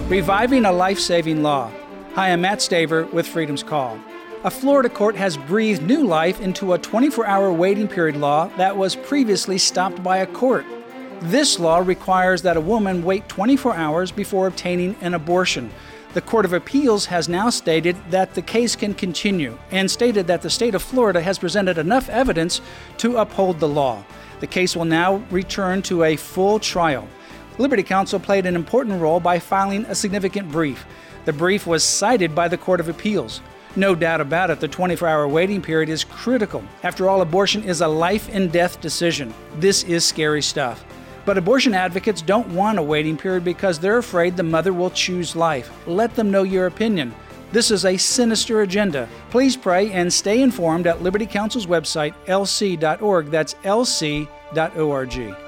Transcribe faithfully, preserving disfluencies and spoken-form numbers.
Reviving a life-saving law. Hi, I'm Matt Staver with Freedom's Call. A Florida court has breathed new life into a twenty-four hour waiting period law that was previously stopped by a court. This law requires that a woman wait twenty-four hours before obtaining an abortion. The Court of Appeals has now stated that the case can continue and stated that the state of Florida has presented enough evidence to uphold the law. The case will now return to a full trial. Liberty Counsel played an important role by filing a significant brief. The brief was cited by the Court of Appeals. No doubt about it, the twenty-four hour waiting period is critical. After all, abortion is a life and death decision. This is scary stuff. But abortion advocates don't want a waiting period because they're afraid the mother will choose life. Let them know your opinion. This is a sinister agenda. Please pray and stay informed at Liberty Counsel's website, L C dot org. That's L C dot org.